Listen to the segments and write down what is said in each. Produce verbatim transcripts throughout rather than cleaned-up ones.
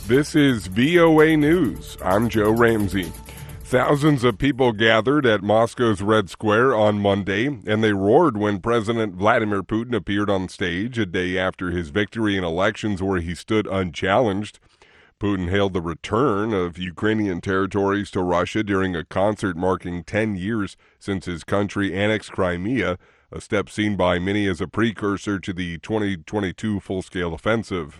This is V O A News. I'm Joe Ramsey. Thousands of people gathered at Moscow's Red Square on Monday, and they roared when President Vladimir Putin appeared on stage a day after his victory in elections where he stood unchallenged. Putin hailed the return of Ukrainian territories to Russia during a concert marking ten years since his country annexed Crimea, a step seen by many as a precursor to the twenty twenty-two full-scale offensive.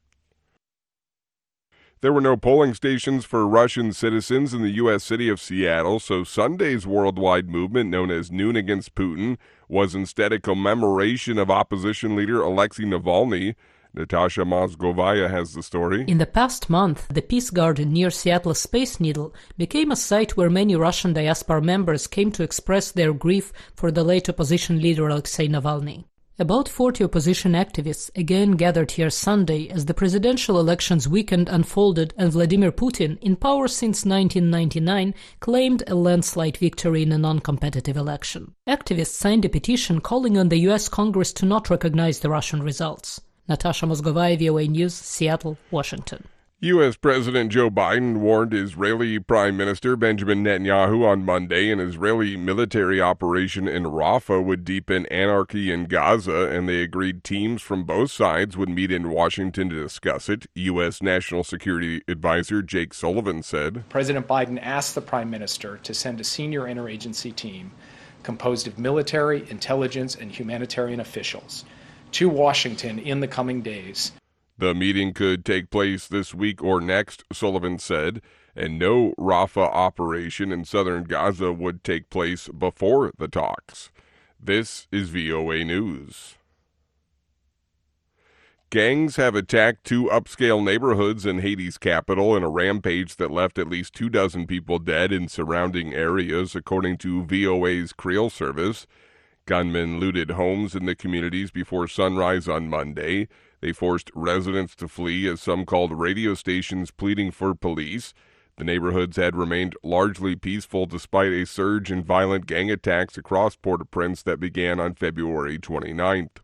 There were no polling stations for Russian citizens in the U S city of Seattle, so Sunday's worldwide movement, known as Noon Against Putin, was instead a commemoration of opposition leader Alexei Navalny. Natasha Mozgovaya has the story. In the past month, the Peace Garden near Seattle's Space Needle became a site where many Russian diaspora members came to express their grief for the late opposition leader Alexei Navalny. About forty opposition activists again gathered here Sunday as the presidential elections weekend unfolded and Vladimir Putin, in power since nineteen ninety-nine, claimed a landslide victory in a non-competitive election. Activists signed a petition calling on the U S Congress to not recognize the Russian results. Natasha Mozgovaya, V O A News, Seattle, Washington. U S. President Joe Biden warned Israeli Prime Minister Benjamin Netanyahu on Monday an Israeli military operation in Rafah would deepen anarchy in Gaza, and they agreed teams from both sides would meet in Washington to discuss it. U S. National Security Advisor Jake Sullivan said, President Biden asked the Prime Minister to send a senior interagency team composed of military, intelligence, and humanitarian officials to Washington in the coming days. The meeting could take place this week or next, Sullivan said, and no Rafah operation in southern Gaza would take place before the talks. This is V O A News. Gangs have attacked two upscale neighborhoods in Haiti's capital in a rampage that left at least two dozen people dead in surrounding areas, according to V O A's Creole service. Gunmen looted homes in the communities before sunrise on Monday. They forced residents to flee as some called radio stations pleading for police. The neighborhoods had remained largely peaceful despite a surge in violent gang attacks across Port-au-Prince that began on February twenty-ninth.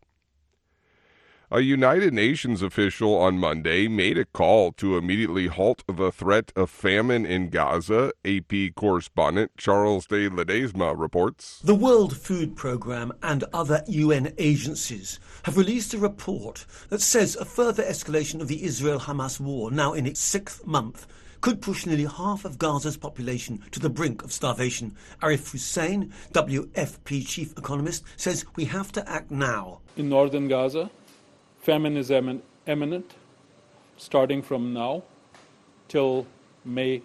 A United Nations official on Monday made a call to immediately halt the threat of famine in Gaza. A P correspondent Charles de Ledesma reports. The World Food Programme and other U N agencies have released a report that says a further escalation of the Israel-Hamas war, now in its sixth month, could push nearly half of Gaza's population to the brink of starvation. Arif Hussein, W F P chief economist, says we have to act now. In northern Gaza, famine is imminent, starting from now till May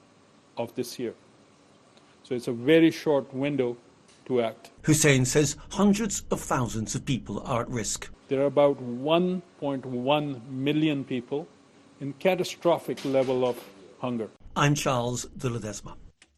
of this year. So it's a very short window to act. Hussein says hundreds of thousands of people are at risk. There are about one point one million people in catastrophic level of hunger. I'm Charles de Ledesma.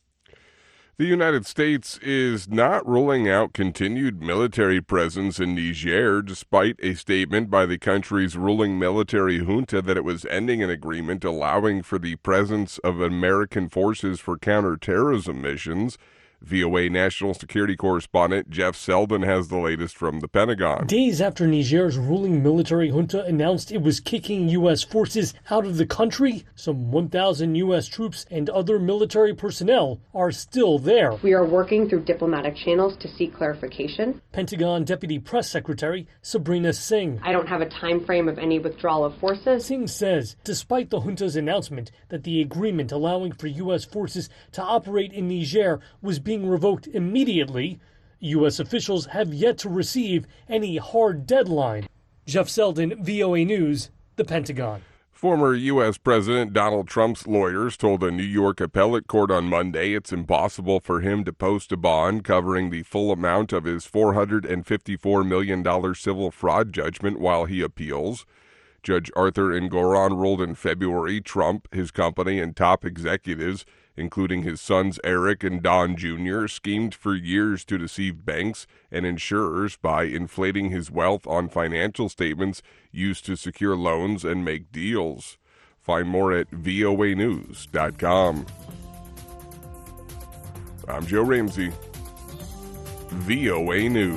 The United States is not ruling out continued military presence in Niger, despite a statement by the country's ruling military junta that it was ending an agreement allowing for the presence of American forces for counterterrorism missions. V O A National Security Correspondent Jeff Selden has the latest from the Pentagon. Days after Niger's ruling military junta announced it was kicking U S forces out of the country, some one thousand U S troops and other military personnel are still there. We are working through diplomatic channels to seek clarification. Pentagon Deputy Press Secretary Sabrina Singh. I don't have a time frame of any withdrawal of forces. Singh says, despite the junta's announcement that the agreement allowing for U S forces to operate in Niger was being revoked immediately, U S officials have yet to receive any hard deadline. Jeff Selden, V O A News, the Pentagon. Former U S. President Donald Trump's lawyers told a New York appellate court on Monday it's impossible for him to post a bond covering the full amount of his four hundred fifty-four million dollars civil fraud judgment while he appeals. Judge Arthur Engoron ruled in February Trump, his company, and top executives, including his sons Eric and Don Junior, schemed for years to deceive banks and insurers by inflating his wealth on financial statements used to secure loans and make deals. Find more at V O A news dot com. I'm Joe Ramsey, V O A News.